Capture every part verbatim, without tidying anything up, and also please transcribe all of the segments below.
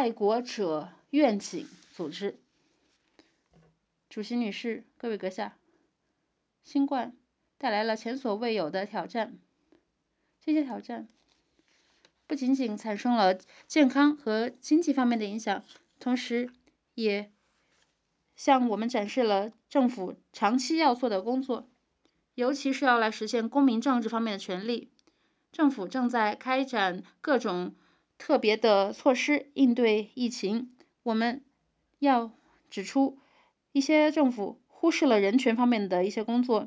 爱国者愿景组织。主席女士、各位阁下，新冠带来了前所未有的挑战，这些挑战不仅仅产生了健康和经济方面的影响，同时也向我们展示了政府长期要做的工作，尤其是要来实现公民政治方面的权利。政府正在开展各种特别的措施应对疫情。我们要指出，一些政府忽视了人权方面的一些工作，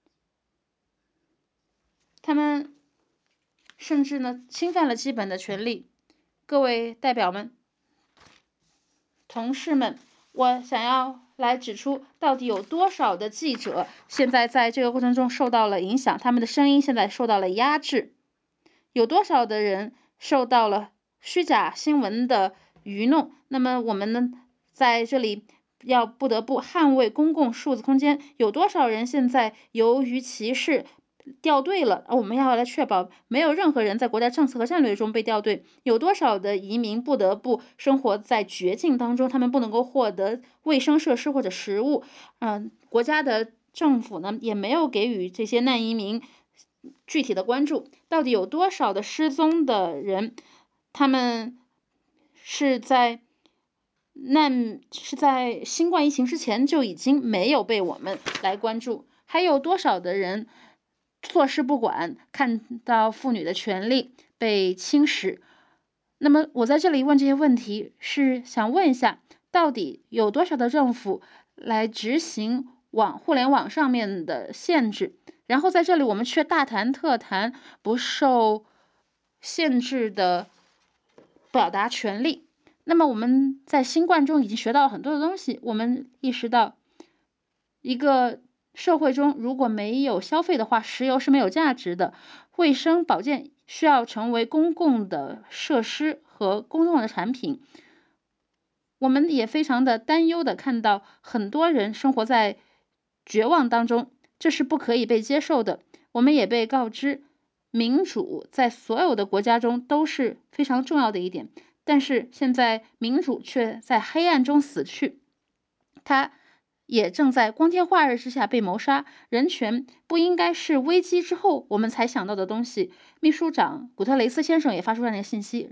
他们甚至呢侵犯了基本的权利。各位代表们、同事们，我想要来指出，到底有多少的记者现在在这个过程中受到了影响，他们的声音现在受到了压制，有多少的人受到了虚假新闻的愚弄。那么我们呢，在这里要不得不捍卫公共数字空间。有多少人现在由于歧视掉队了，我们要来确保没有任何人在国家政策和战略中被掉队。有多少的移民不得不生活在绝境当中，他们不能够获得卫生设施或者食物，嗯、呃，国家的政府呢也没有给予这些难移民具体的关注。到底有多少的失踪的人，他们是在难是在新冠疫情之前就已经没有被我们来关注？还有多少的人坐视不管，看到妇女的权利被侵蚀？那么我在这里问这些问题，是想问一下，到底有多少的政府来执行网互联网上面的限制？然后在这里我们却大谈特谈不受限制的表达权利。那么我们在新冠中已经学到了很多的东西，我们意识到，一个社会中如果没有消费的话，石油是没有价值的。卫生保健需要成为公共的设施和公众的产品。我们也非常的担忧的看到很多人生活在绝望当中，这是不可以被接受的。我们也被告知，民主在所有的国家中都是非常重要的一点，但是现在民主却在黑暗中死去，它也正在光天化日之下被谋杀。人权不应该是危机之后我们才想到的东西。秘书长古特雷斯先生也发出这样的信息。